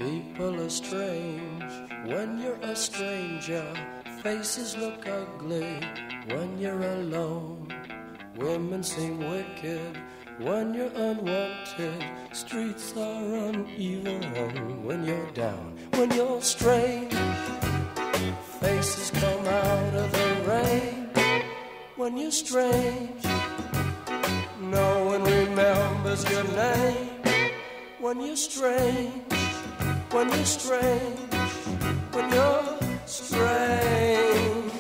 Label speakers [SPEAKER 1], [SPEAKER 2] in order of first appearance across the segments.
[SPEAKER 1] People are strange when you're a stranger. Faces look ugly when you're alone. Women seem wicked when you're unwanted. Streets are uneven when you're down. When you're strange, faces come out of the rain. When you're strange, no one remembers your name. When you're strange, when you're strange, when you're strange.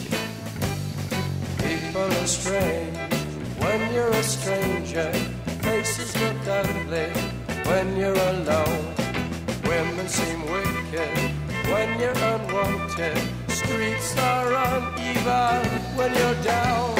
[SPEAKER 1] People are strange when you're a stranger. Faces look ugly when you're alone. Women seem wicked when you're unwanted. Streets are uneven when you're down.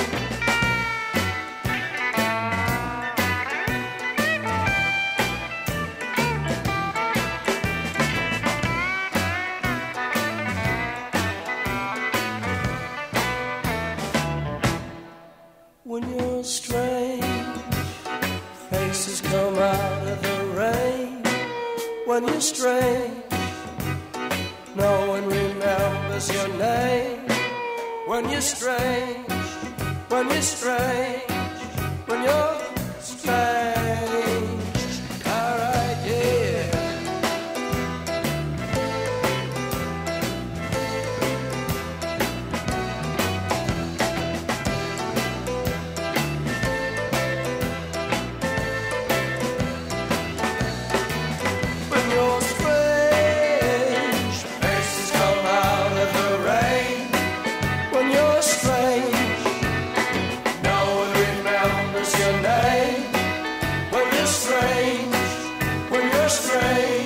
[SPEAKER 1] When you're strange, faces come out of the rain. When you're strange, no one remembers your name. When you're strange, when you're strange, when you're strange. Alright, yeah. When you're strange, faces come out of the rain. When you're strange, no one remembers your name. When you're strange, when you're strange.